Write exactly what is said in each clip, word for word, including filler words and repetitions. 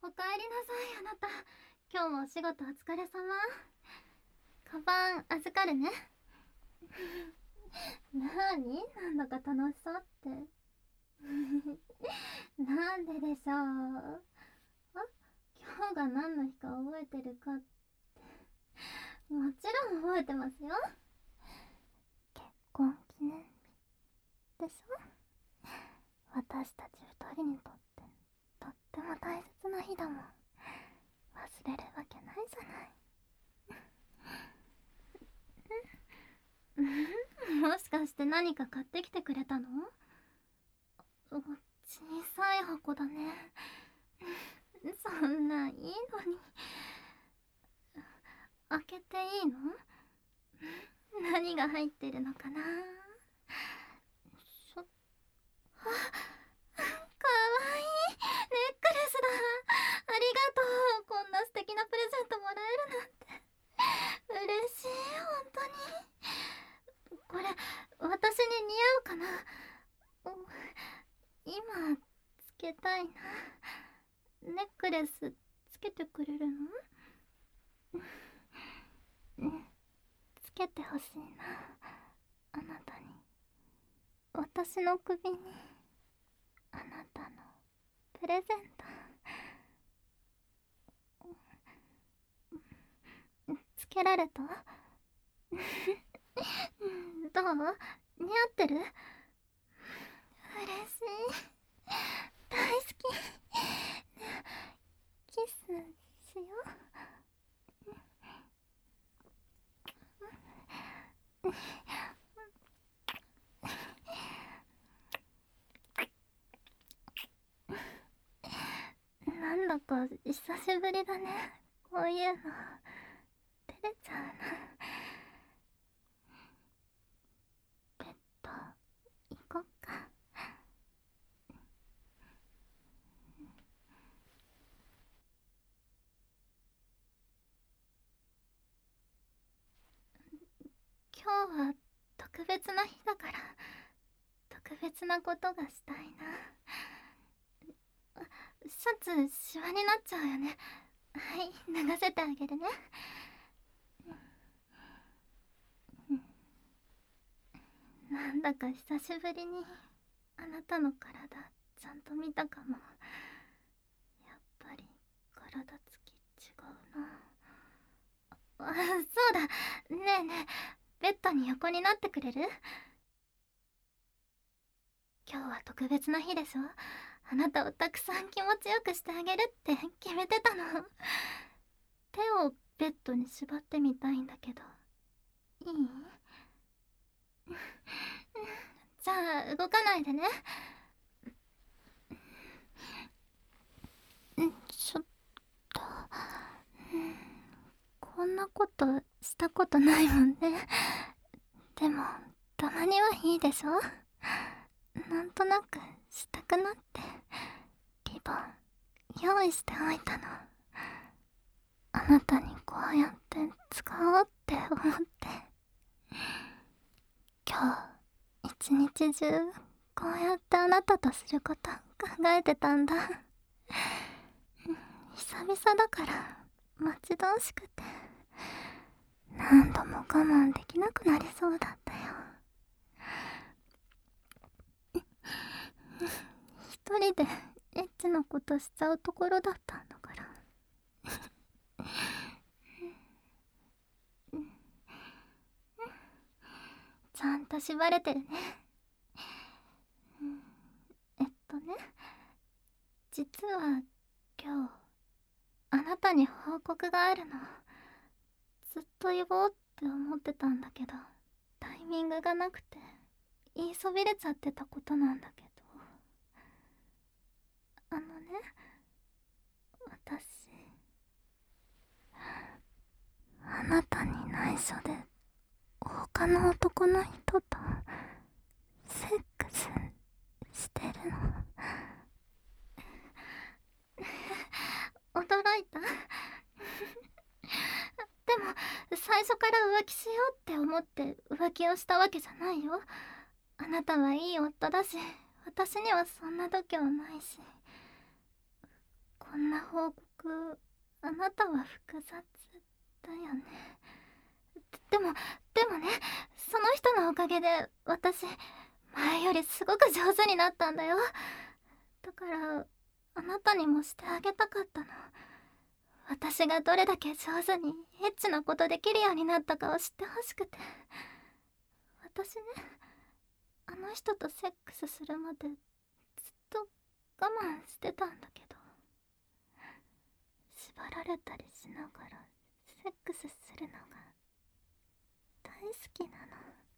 おかえりなさい、あなた。今日もお仕事お疲れ様。カバン預かるね。なーに、なんだか楽しそうって。なんででしょう。あ、今日が何の日か覚えてるかって。もちろん覚えてますよ。結婚記念日でしょ。私たち二人にとってとっても大切な日だもん。忘れるわけないじゃない。もしかして何か買ってきてくれたの？小さい箱だね。そんないいのに。開けていいの？何が入ってるのかな。しょ、あ、かわいいネックレスだ。ありがとう。こんな素敵なプレゼントもらえるなんて嬉しい。本当にこれ私に似合うかな。今つけたいな。ネックレスつけてくれるの？つけてほしいな、あなたに。私の首にあなたのプレゼントつけられた？どう？似合ってる？嬉しい。大好き。キスしよう。なんだか久しぶりだね、こういうの。照れちゃうな。ベッド行こっか。今日は特別な日だから特別なことがしたいな。シャツシワになっちゃうよね。はい、脱がせてあげるね。なんだか久しぶりにあなたの体ちゃんと見たかも。やっぱり体つき違うな。あ、そうだ。ねえねえ、ベッドに横になってくれる？今日は特別な日でしょ。あなたをたくさん気持ちよくしてあげるって決めてたの。手をベッドに縛ってみたいんだけど、いい？じゃあ動かないでね。ちょっと、こんなことしたことないもんね。でもたまにはいいでしょ。なんとなくしたくなってリボン用意しておいたの。あなたにこうやって使おうって思って。今日一日中こうやってあなたとすること考えてたんだ。久々だから待ち遠しくて何度も我慢できなくなりそうだったよ。一人でエッチなことしちゃうところだったんだから。ちゃんと縛れてるね。えっとね、実は今日あなたに報告があるの。ずっと言おうって思ってたんだけどタイミングがなくて言いそびれちゃってたことなんだけど、あのね、私あなたに内緒で他の男の人とセックスしてるの。驚いた？でも最初から浮気しようって思って浮気をしたわけじゃないよ。あなたはいい夫だし私にはそんな度胸ないし。ここんな報告、あなたは複雑だよね。でも、でもね、その人のおかげで私、前よりすごく上手になったんだよ。だから、あなたにもしてあげたかったの。私がどれだけ上手にエッチなことできるようになったかを知ってほしくて。私ね、あの人とセックスするまでずっと我慢してたんだけど、縛られたりしながらセックスするのが大好きなの。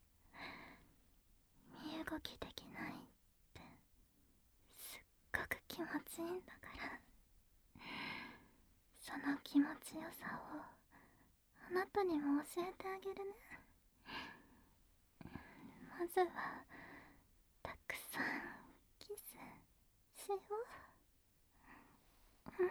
身動きできないってすっごく気持ちいいんだから、その気持ちよさをあなたにも教えてあげるね。まずはたくさんキスしよう。うん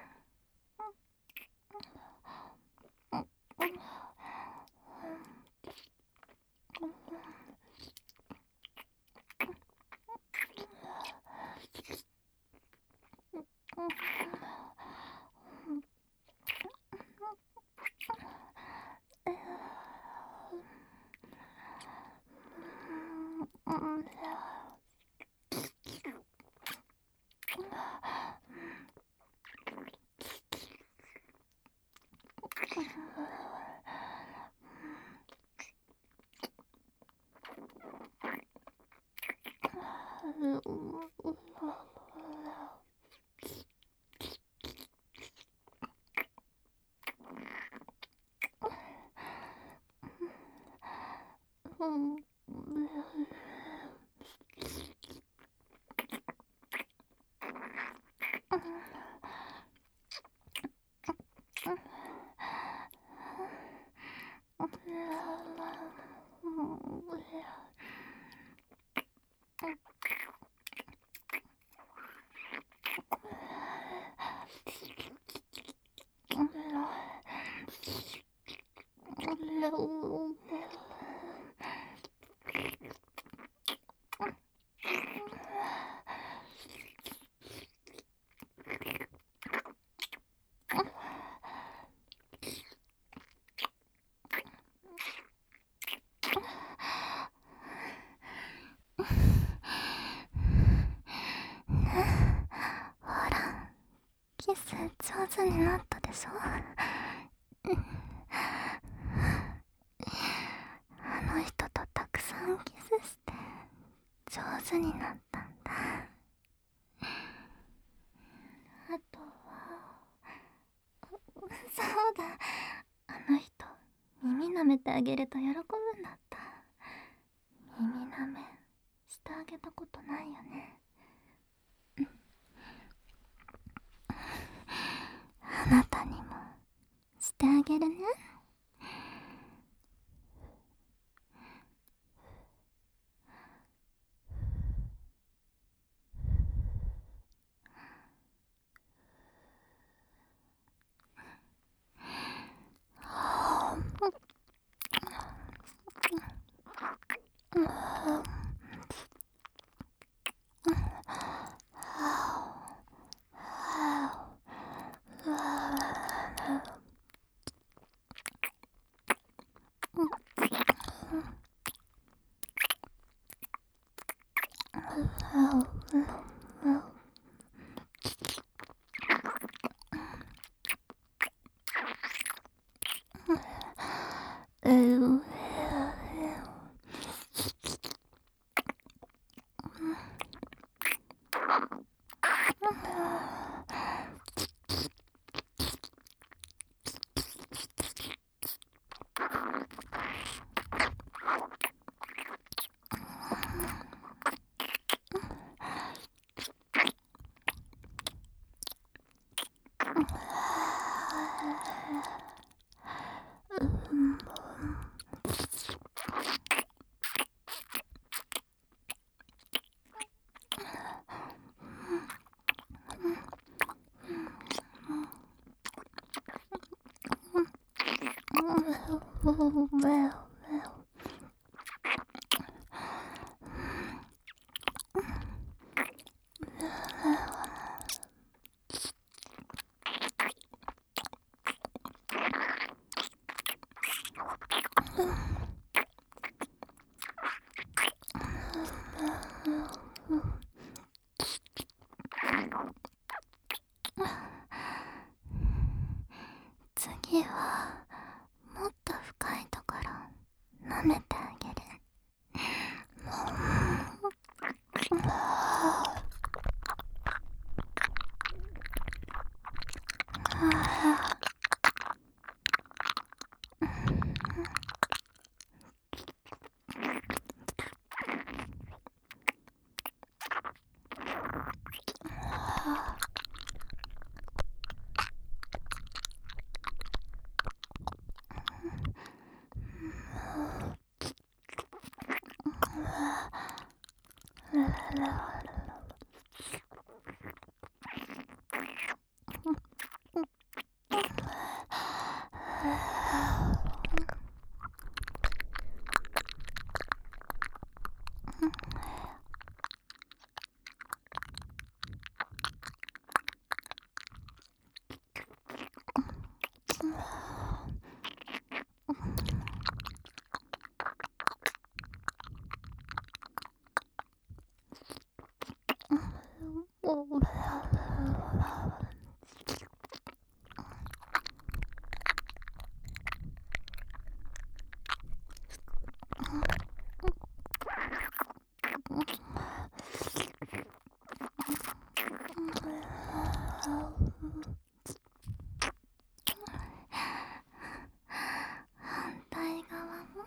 ほら、キス上手になったでしょ。あの人とたくさんキスして上手になったんだ。あとは、そうだ、あの人耳舐めてあげると喜ぶんだった。耳舐めしてあげたことないよね。あなたにもしてあげるね。 次はもっと深いところ舐めてあげる。反対側も。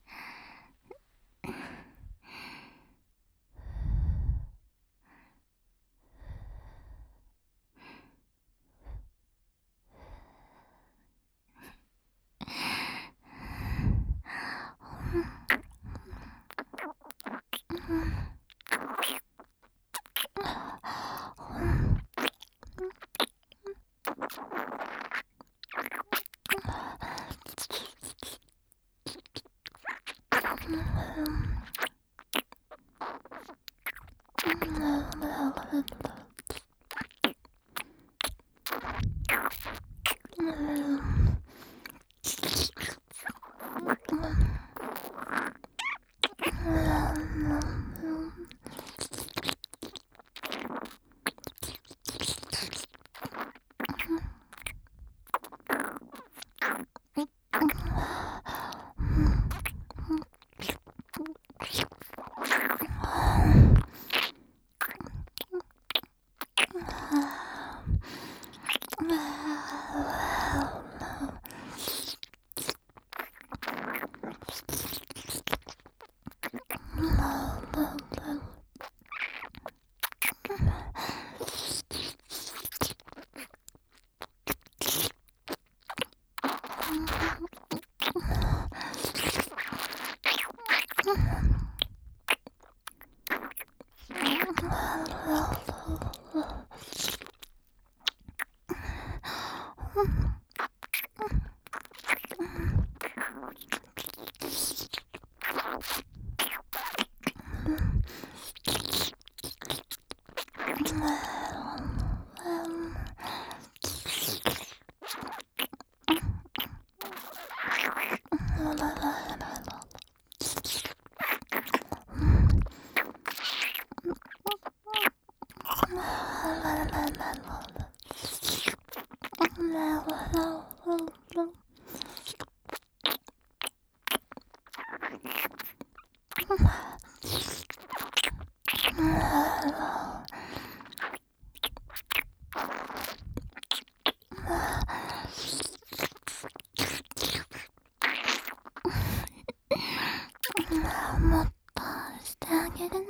もっとしてあげるね。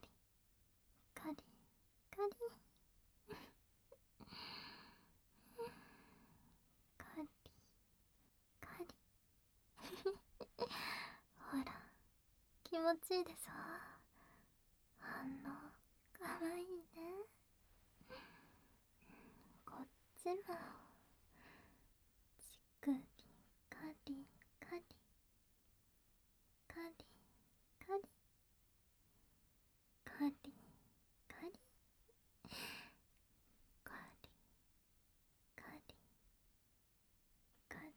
リカリカリカリカリほら気持ちいいでしょ。反応かわいいね。こっちも乳首カリカリカリカリカリカリカリカリカリカリカリカリ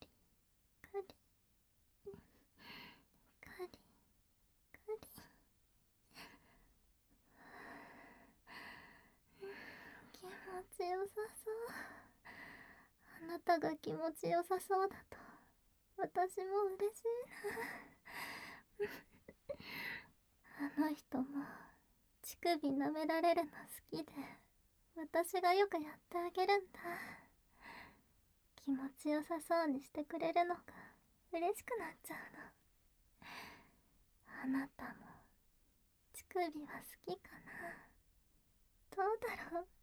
気持ちよさそう。あなたが気持ちよさそうだと私も嬉しいな。あの人も乳首舐められるの好きで、私がよくやってあげるんだ。気持ちよさそうにしてくれるのが嬉しくなっちゃうの。あなたも乳首は好きかな。どうだろう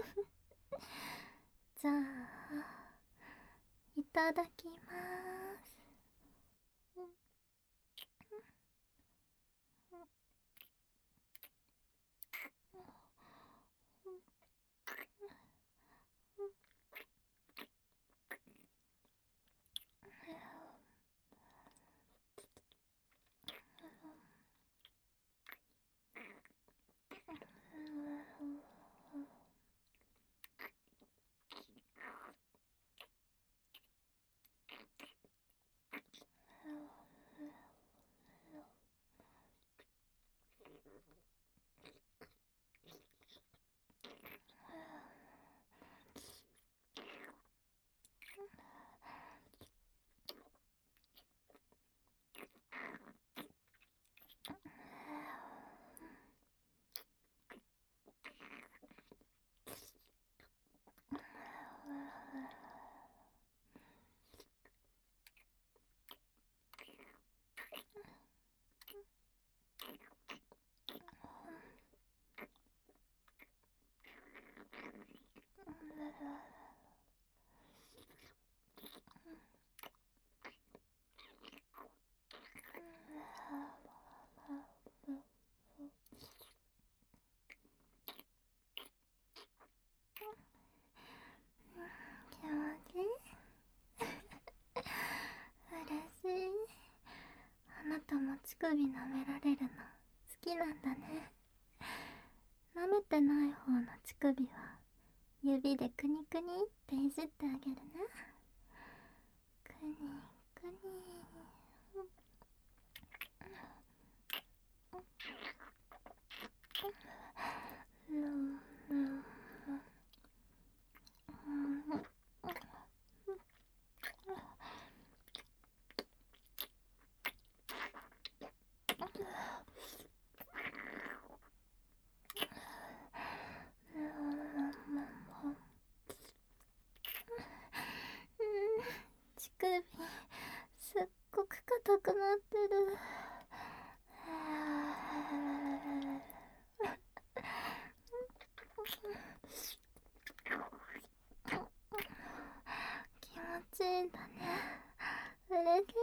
じゃあいただきまーす。気持ちいい嬉しい。あなたも乳首舐められるの好きなんだね。舐めてない方の乳首は指でくにくにっていじってあげるね。くにくにルンルンんだね。嬉しい。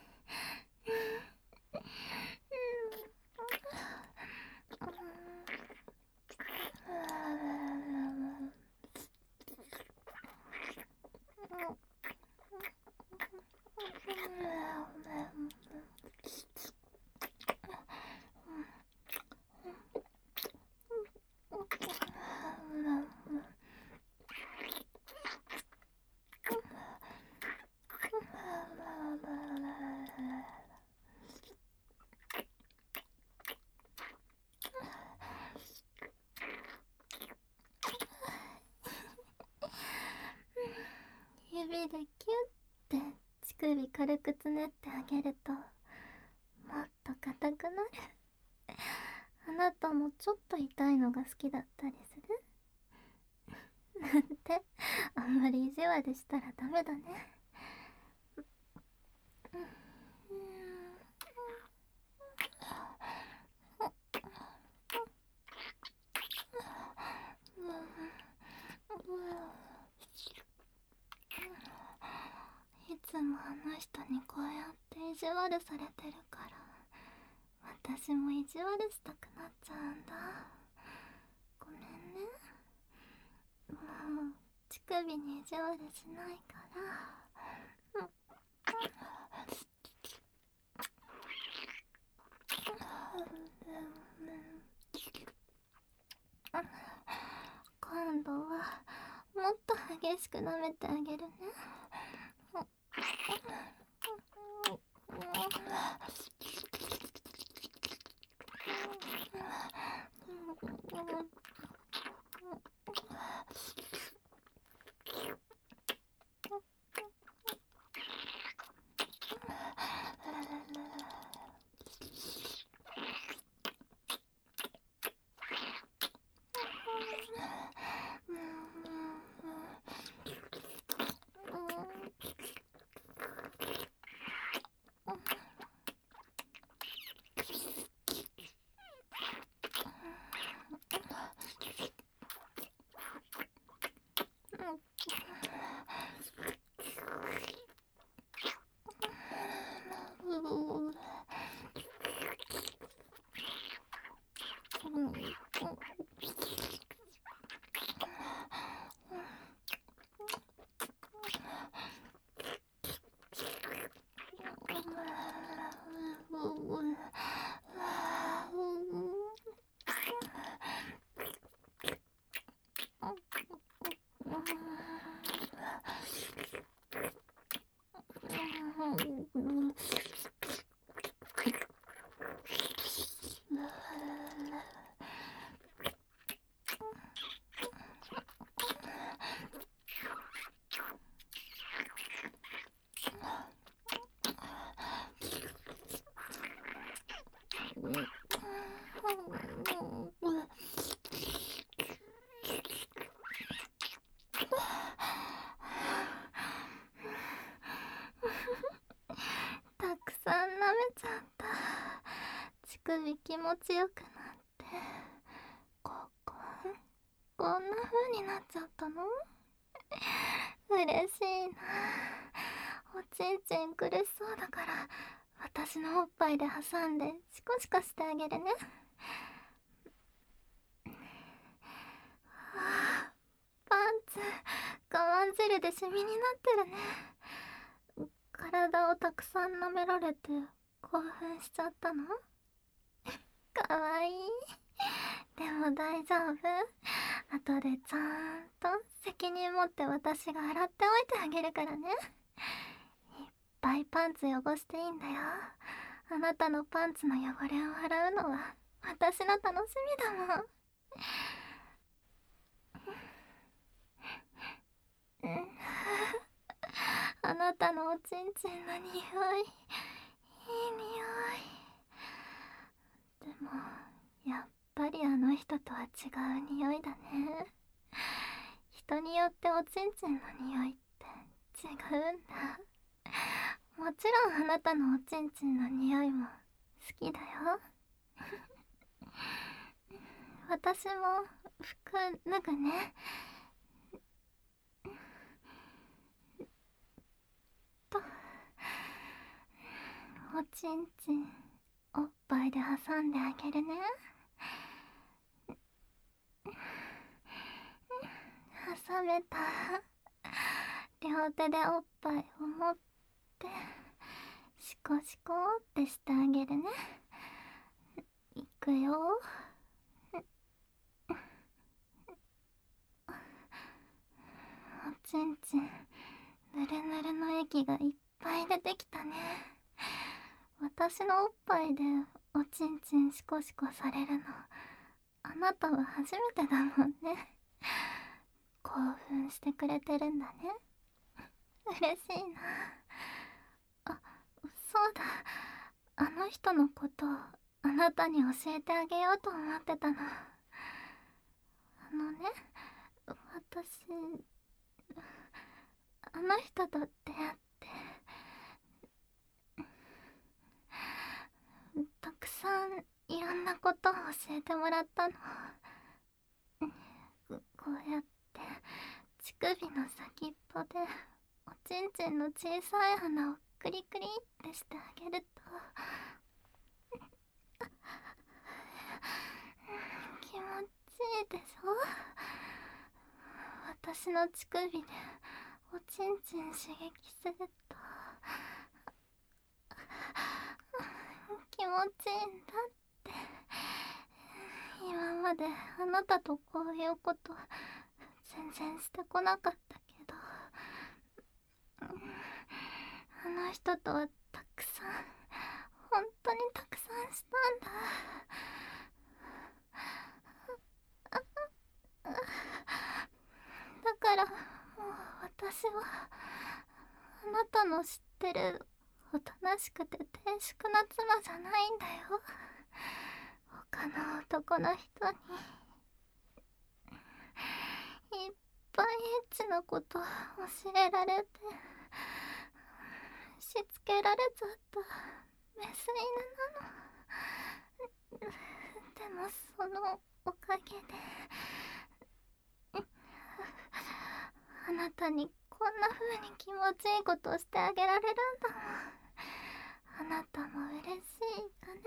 指でキュッて乳首軽くつねってあげるともっと硬くなる。あなたもちょっと痛いのが好きだったりする？なんてあんまり意地悪したらダメだね。いつもあの人にこうやって意地悪されてるから私も意地悪したくなっちゃうんだ。ごめんね。もう乳首に意地悪しないから。うん今度はもっと激しく舐めてあげるね。たくさん舐めちゃった。乳首気持ちよくなってこここんな風になっちゃったの？嬉しいな。おちんちん苦しそうだから私のおっぱいで挟んでシコシコしてあげるね。あーパンツ我慢汁でシミになってるね。体をたくさん舐められて興奮しちゃったの？かわいい。でも大丈夫。後でちゃんと責任持って私が洗っておいてあげるからね。いっぱいパンツ汚していいんだよ。あなたのパンツの汚れを洗うのは私の楽しみだもん。あなたのおちんちんの匂い、いい匂い。でもやっぱりあの人とは違う匂いだね。人によっておちんちんの匂いって違うんだ。もちろんあなたのおちんちんの匂いも好きだよ。私も服脱ぐね。 おちんちんおっぱいで挟んであげるね。挟めた。両手でおっぱいを持ってシコシコってしてあげるね。いくよ。おちんちんぬるぬるの液がいっぱい出てきたね。私のおっぱいでおちんちんシコシコされるのあなたは初めてだもんね。興奮してくれてるんだね。嬉しいな。あ、そうだ、あの人のことあなたに教えてあげようと思ってたの。あのね、私あの人と出会ってたくさんいろんなことを教えてもらったの。こうやって乳首の先っぽでおちんちんの小さい穴をクリクリってしてあげると気持ちいいでしょ。私の乳首でおちんちん刺激すると気持ちいいんだって。今まであなたとこういうこと全然してこなかったけど、あの人とはたくさん本当にたくさんしたんだ。だからもう私はあなたの知ってるおとなしくて低粛な妻じゃないんだよ。他の男の人にいっぱいエッチなこと教えられてしつけられちゃったメス犬なの。でもそのおかげであなたにこんな風に気持ちいいことをしてあげられるんだもん。あなたも嬉しいかね。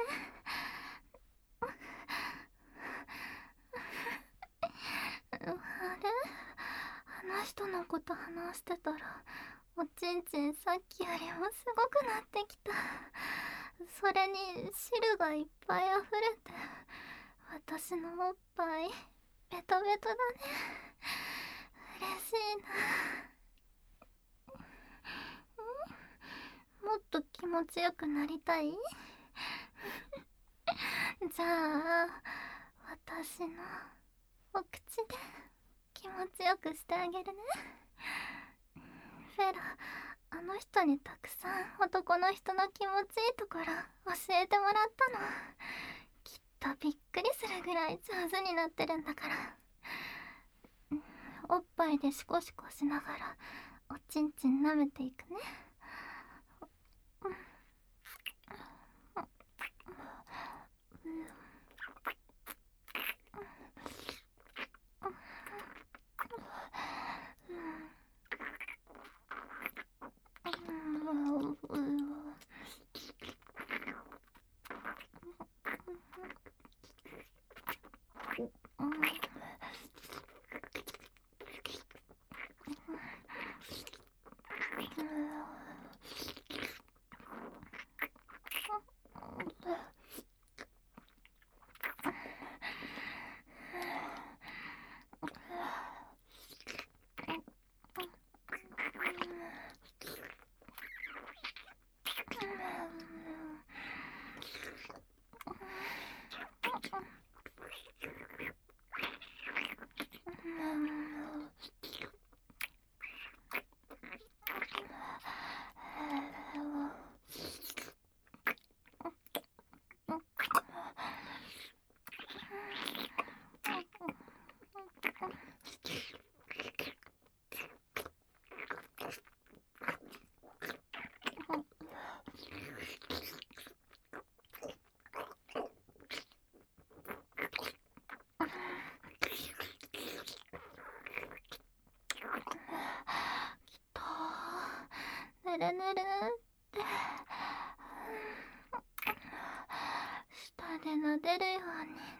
あれ、あの人のこと話してたらおちんちんさっきよりもすごくなってきた。それに汁がいっぱいあふれて私のおっぱいベトベトだね。嬉しいな。もっと気持ちよくなりたい？じゃあ私のお口で気持ちよくしてあげるね。フェラ、あの人にたくさん男の人の気持ちいいところ教えてもらったの。きっとびっくりするぐらい上手になってるんだから。おっぱいでシコシコしながらおちんちん舐めていくね。ぬるぬるって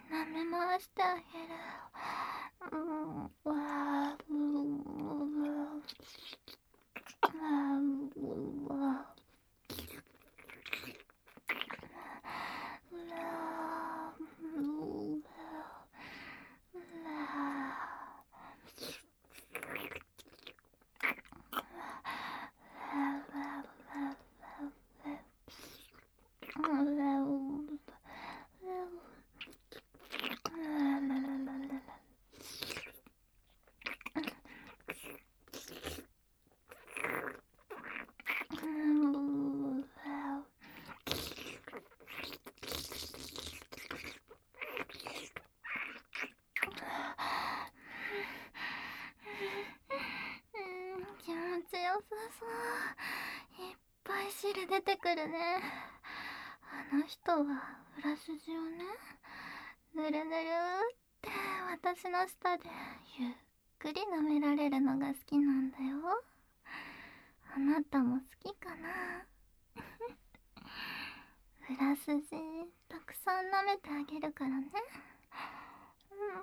舐め回してあげる。うん、わー、うー、あー、うわ気持ちよさそう。いっぱい汁出てくるね。あの人は裏筋をね、ぬるぬるって私の舌でゆっくり舐められるのが好きなんだよ。あなたも好きかな？裏筋たくさん舐めてあげるからね。うん。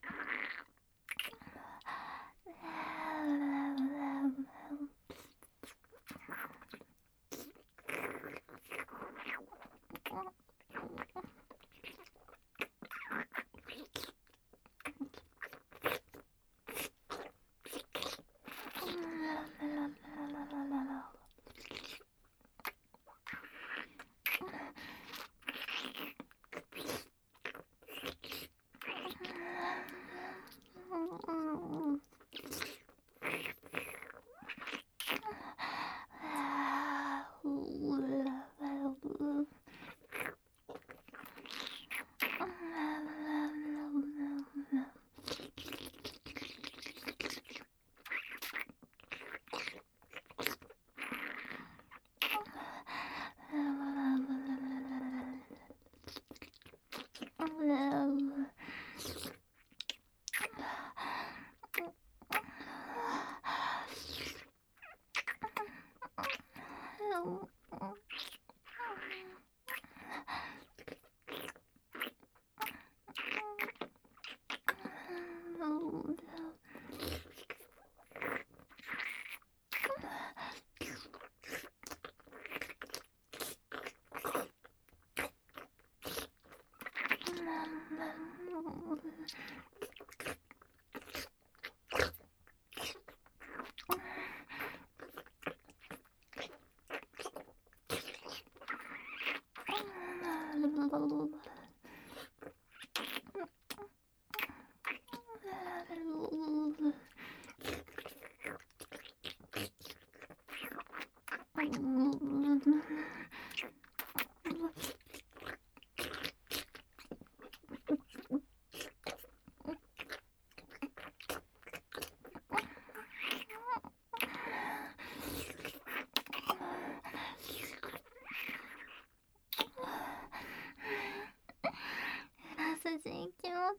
裏筋気持ちいい。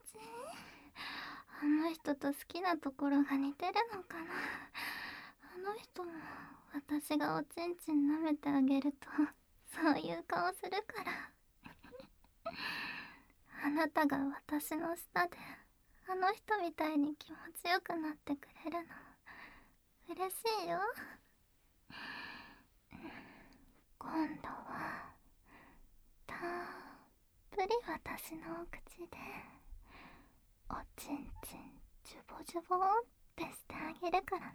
あの人と好きなところが似てるのかな。あの人も私がおちんちん舐めてあげるとそういう顔するから。あなたが私の舌であの人みたいに気持ちよくなってくれるの嬉しいよ。今度はたっぷり私のお口でおちんちんジュボジュボってしてあげるからね。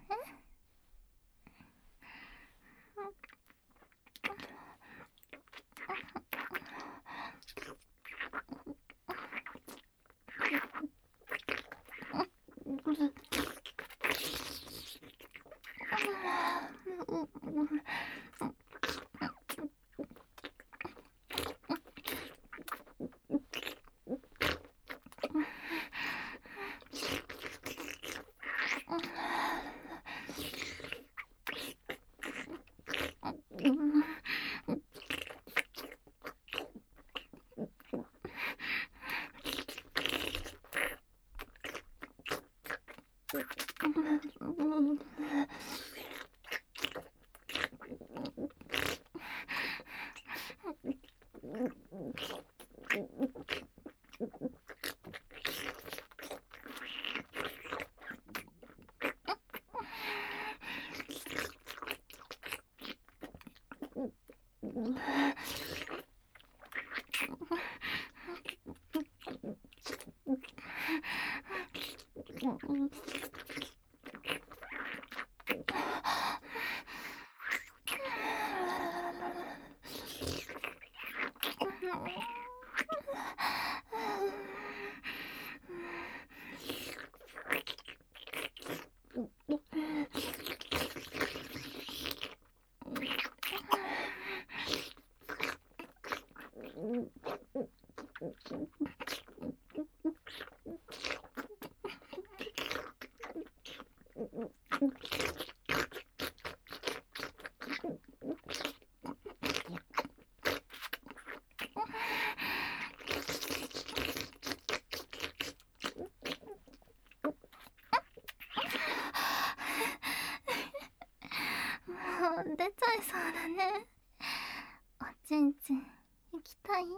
出ちゃいそうだね。おちんちん行きたい？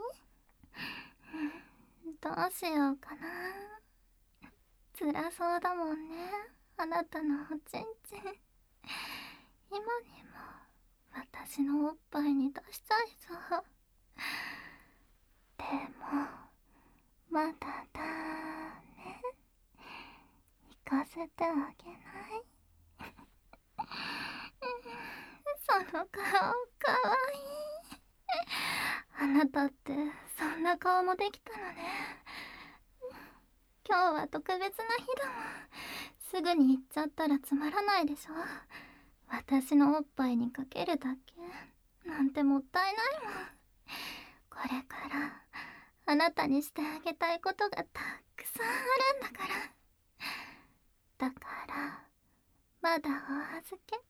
どうしようかな。辛そうだもんね、あなたのおちんちん。今にも私のおっぱいに出しちゃいそう。でもまだだね。行かせてあげない？その顔かわいい。あなたってそんな顔もできたのね。今日は特別な日だもん。すぐに行っちゃったらつまらないでしょ。私のおっぱいにかけるだけなんてもったいないもん。これからあなたにしてあげたいことがたくさんあるんだから。だからまだお預け。